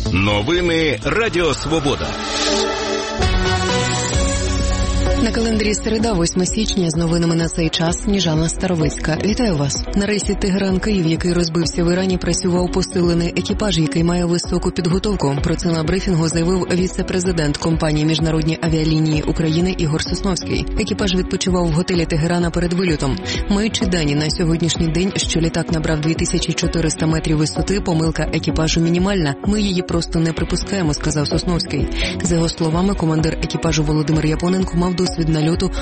Новини Радіо Свобода. На календарі середа, 8 січня, з новинами на цей час Сніжана Старовицька. Вітаю вас. На рейсі Тегеран-Київ, який розбився в Ірані, працював посилений екіпаж, який має високу підготовку. Про це на брифінгу заявив віце-президент компанії Міжнародні авіалінії України Ігор Сосновський. Екіпаж відпочивав в готелі Тегерана перед вильотом. Маючи дані на сьогоднішній день, що літак набрав 2400 метрів висоти, помилка екіпажу мінімальна. Ми її просто не припускаємо, сказав Сосновський. За його словами, командир екіпажу Володимир Японенко мав досвід нальоту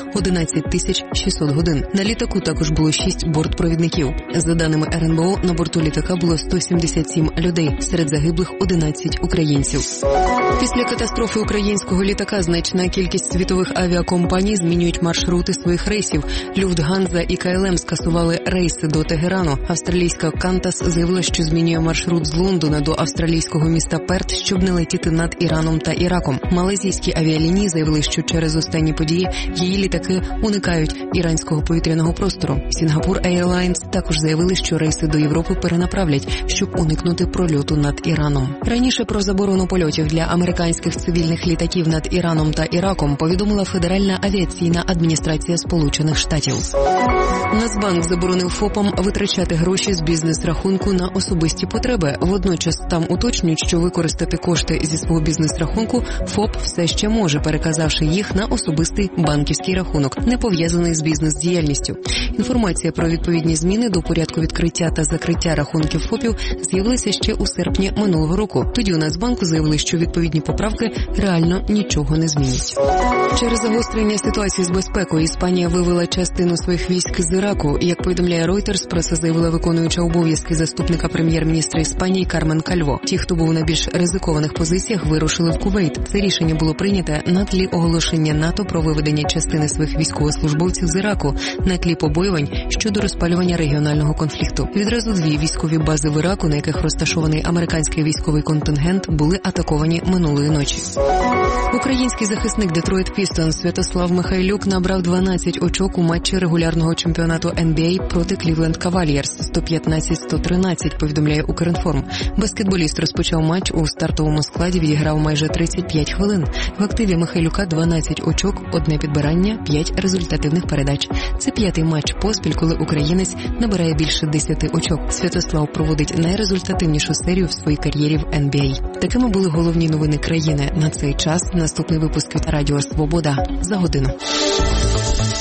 11 600 годин. На літаку також було 6 бортпровідників. За даними РНБО, на борту літака було 177 людей, серед загиблих 11 українців. Після катастрофи українського літака значна кількість світових авіакомпаній змінюють маршрути своїх рейсів. Люфтганза і КЛМ скасували рейси до Тегерану. Австралійська Qantas заявила, що змінює маршрут з Лондона до австралійського міста Перт, щоб не летіти над Іраном та Іраком. Малайзійські авіалінії заявили, що через останні події її літаки уникають іранського повітряного простору. Сінгапур Airlines також заявили, що рейси до Європи перенаправлять, щоб уникнути прольоту над Іраном. Раніше про заборону польотів для американських цивільних літаків над Іраном та Іраком повідомила Федеральна авіаційна адміністрація Сполучених Штатів. Нацбанк заборонив ФОПам витрачати гроші з бізнес-рахунку на особисті потреби. Водночас там уточнюють, що використати кошти зі свого бізнес-рахунку ФОП все ще може, переказавши їх на особистий банківський рахунок, не пов'язаний з бізнес-діяльністю. Інформація про відповідні зміни до порядку відкриття та закриття рахунків ФОПів з'явилася ще у серпні минулого року. Тоді у Нацбанку заявили, що відповідні поправки реально нічого не змінять. Через загострення ситуації з безпекою Іспанія вивела частину своїх військ з Іраку. Як повідомляє Reuters, про це заявила виконуюча обов'язки заступника прем'єр-міністра Іспанії Кармен Кальво. Ті, хто був на більш ризикованих позиціях, вирушили в Кувейт. Це рішення було прийняте на тлі оголошення НАТО про виведення частини своїх військовослужбовців з Іраку на тлі побоювань щодо розпалювання регіонального конфлікту. Відразу 2 військові бази в Іраку, на яких розташований американський військовий контингент, були атаковані минулої ночі. Український захисник Детройт Пістонс Святослав Михайлюк набрав 12 очок у матчі регулярного чемпіонату NBA проти Клівленд Кавальєрс 115-113, повідомляє Укрінформ. Баскетболіст розпочав матч у стартовому складі, відіграв майже 35 хвилин. В активі Михайлюка 12 очок, 1 підбирання, 5 результативних передач. Це 5-й матч поспіль, коли українець набирає більше 10 очок. Святослав проводить найрезультативнішу серію в своїй кар'єрі в NBA. Такими були головні новини країни на цей час. Наступний випуск від Радіо Свобода за годину.